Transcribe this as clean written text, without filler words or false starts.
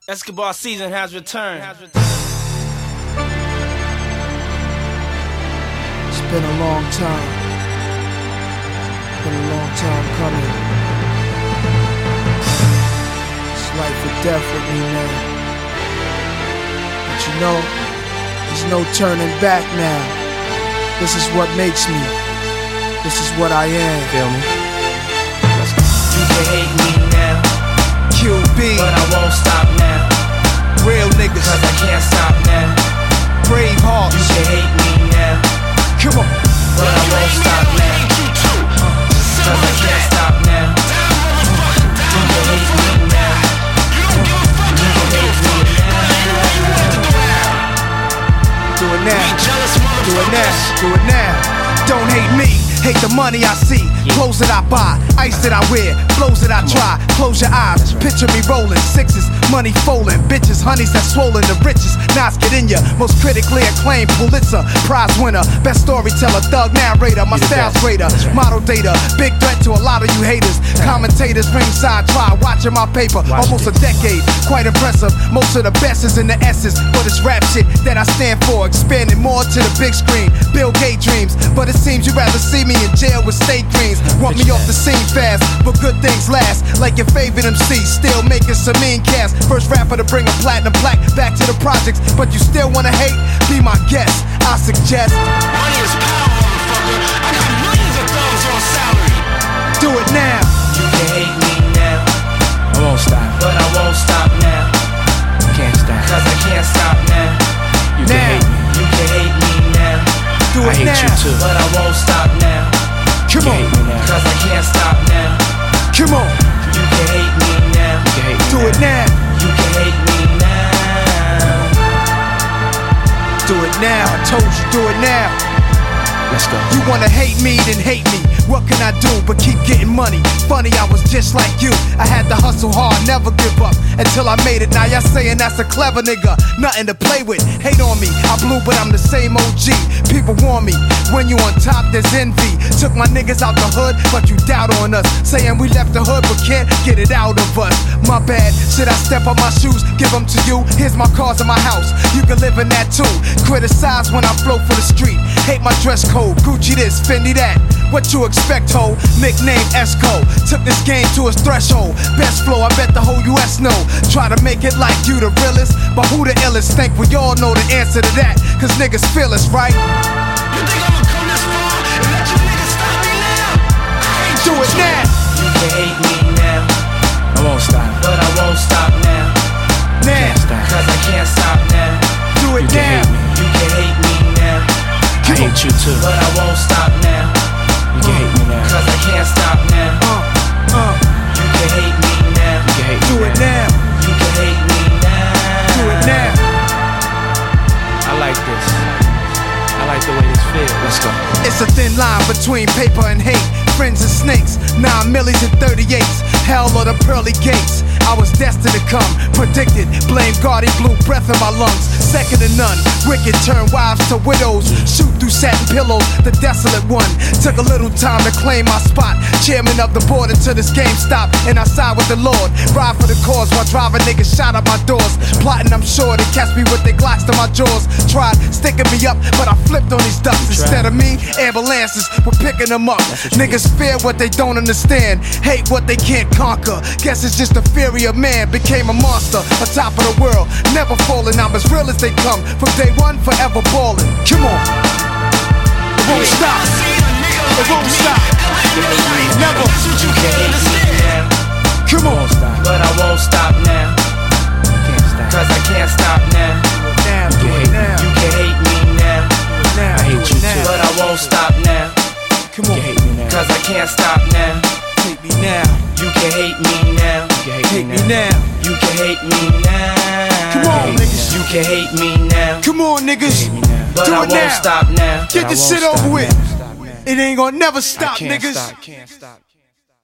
Escobar season has returned. It's been a long time. Been a long time coming. It's life or death with me now. But you know, there's no turning back now. This is what makes me. This is what I am. Feel me? You can hate me now, QB, but I won't stop now. real niggas, Cause I can't stop now. brave hearts. You can hate me now, Come on. but I won't stop now. Cause I can't stop now. You can hate me now. You can hate me now. Do it now. Do it now. Do it now. Don't hate me. Hate the money I see, clothes that I buy, ice that I wear, flows that I try. Close your eyes, picture me rolling, sixes, money folding, bitches, honeys that swollen, the richest, knots get in ya. Most critically acclaimed Pulitzer Prize winner, best storyteller, thug narrator, my style's greater, model data, big threat to a lot of you haters. Commentators ringside try watching my paper, almost a decade, quite impressive. Most of the best is in the S's, but it's rap shit that I stand for, expanding more to the big screen. Bill Gates dreams, but it seems you'd rather see me in jail with state dreams. Want me off the scene fast, but good things last. Like your favorite MC, still making some mean cash. First rapper to bring a platinum plaque back to the projects, but you still wanna hate? Be my guest, I suggest. Money is power, motherfucker. I got millions of dollars on salary. Do it now. You can hate me now, I won't stop, but I won't stop now. can't stop. Cause I can't stop now. You can Now. hate me, You can hate me now, Do I it hate now. you too. but I won't stop now. Come You on. hate me now, Cause I can't stop now. Come on. You can hate me now. you can hate me Do now. it now. You can hate me now. Do it now. I told you, do it now. Let's go. You wanna hate me, then hate me. What can I do but keep getting money? Funny, I was just like you. I had to hustle hard, never give up until I made it. Now y'all saying that's a clever nigga, nothing to play with. Hate on me, I blew, but I'm the same OG. People warn me, when you on top, there's envy. Took my niggas out the hood, but you doubt on us. Saying we left the hood, but can't get it out of us. My bad, should I step on my shoes, give them to you? Here's my cars in my house, you can live in that too. Criticize when I flow for the street. Hate my dress code, Gucci this, Fendi that. What you expect, ho? Nickname Esco. Took this game to its threshold. Best flow, I bet the whole US know. Try to make it like you the realest, but who the illest? Think we all know the answer to that. Cause niggas feel us, right? You think I'ma come this far and let you niggas stop me now? I hate Do you it too. now. You can hate me now, I won't stop, but I won't stop now. Now. can't stop. Cause I can't stop now. Do it You can now. hate me, You can hate me now, I hate you too. but I won't stop now. You can hate me now, Cause I can't stop now. You can hate me now. you can hate me Do it now. You can hate me now. Do it now. I like this. I like the way this feels. Let's go. It's a thin line between paper and hate. Friends and snakes, 9 millies and 38s. Hell or the pearly gates. I was destined to come, predicted. Blame God, he blew breath in my lungs. Second to none, wicked turn wives to widows. Shoot through satin pillows, the desolate one. Took a little time to claim my spot. Chairman of the board until this game stopped, and I side with the Lord. Ride for the cause while driving niggas shot at my doors. Plotting, I'm sure they catch me with their Glocks to my jaws. Tried sticking me up, but I flipped on these ducks. Instead of me, ambulances were picking them up. Niggas fear what they don't understand, hate what they can't conquer. Guess it's just the fury of man became a monster, on top of the world, never falling. I'm as real as they come, from day one, forever balling. Come on, it won't stop, it won't stop, never. You can hate me now, Come I on, won't stop, but I won't stop now. can't stop. Cause I can't stop now. now, do it now, You can hate me now, now, I hate do you it now. but I won't stop now. Come You on, can hate me now, Cause I can't stop now. hate me now, You can hate me now. you can hate me now. You can hate me now. Come on, niggas. You can hate me now, Come on, niggas, hate me now. but do I it won't now. stop now. Get I this won't shit over stop with. now. It ain't gonna never I stop, can't niggas. stop, can't stop.